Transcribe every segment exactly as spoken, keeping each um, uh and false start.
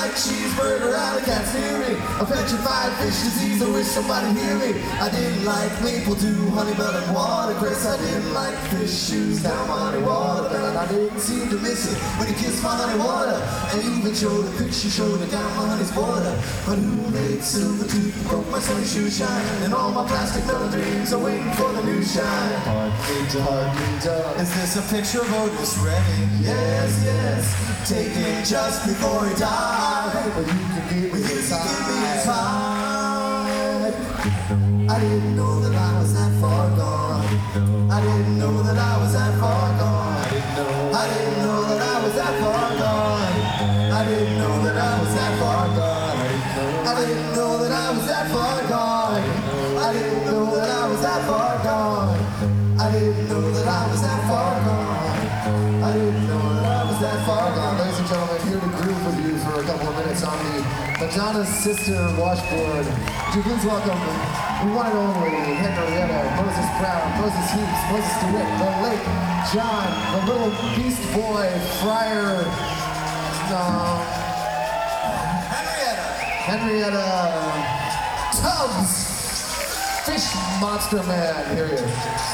like cheeseburger out of cats near me. A petrified fish disease, I wish somebody hear me. I didn't like maple dew, honey melon watercress. I didn't like fish shoes down my honey watermelon. I didn't seem to miss it when he kissed my honey water. And even showed a picture, showed it down my honey's border. But who laid silver tooth, broke my sunny shoe shine. And all my plastic melon dreams are waiting for the new shine. Hard to hard to Is this a picture of Otis Redding? Yes, yes, taken just before he died. But you could give me His inside. give me inside. I didn't know that I was that far gone. I didn't know that I was that far gone. I didn't know that I was that far gone. I didn't know that I was that far gone. I didn't know that I was that far gone. I didn't know that I was that far gone. I didn't know that I was that far gone. I didn't know that I was that far gone. Ladies and gentlemen, here to groove with you for a couple of minutes on the Madonna Sister washboard. Would you please welcome the one and only Henrietta, Moses Brown, Moses Heaps, Moses DeWitt, the late John, the little beast boy, Friar, um, Henrietta. Henrietta Tubbs, Fish Monster Man. Here he is.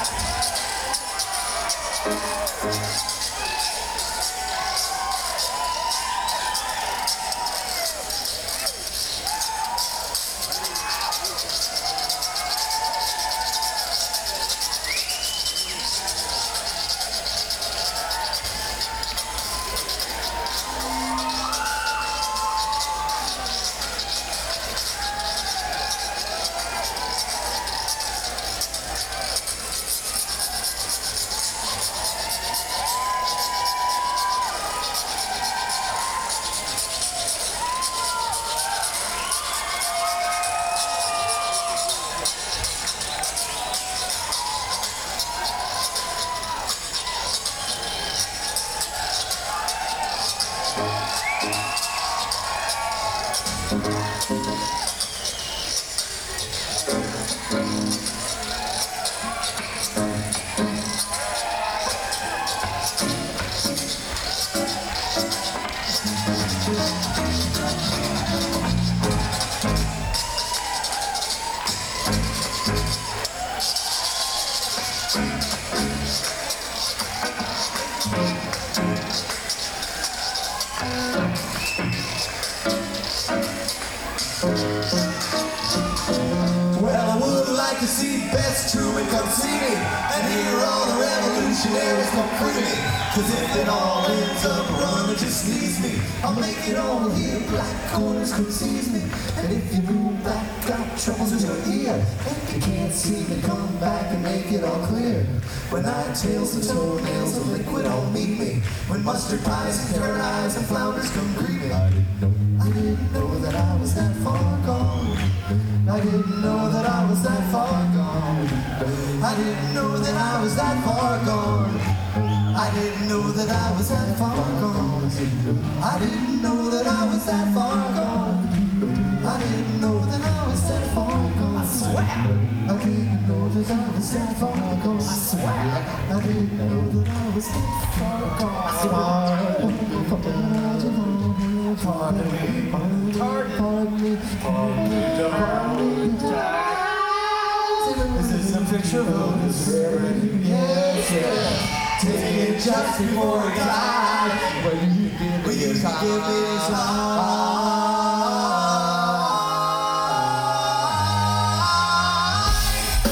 Well, I would like to see Bess Truman come see me and hear all the revolutionaries come free me. Cause if it all ends up running, just sneeze me. I'll make it all here, black corners could seize me. And if you move back, got troubles with your ear. If you can't see me, come back and make it all clear. When nine-tails and toenails of liquid all meet me. When mustard pies and carrot eyes and flounders come greet me. I didn't know, I didn't know that I was that far gone. I didn't know that I was that far gone. I didn't know that I was that far gone. I didn't know that I was that far gone. I didn't know that I was that far gone. I didn't know that I was that far gone. I swear. I didn't know that I was that far gone. I swear. I didn't know that I was that far gone. I swear. Pardon me, pardon me, pardon me, pardon me, pardon me. This is a picture of Otis Redding. Yes, yes. Taken just before he died.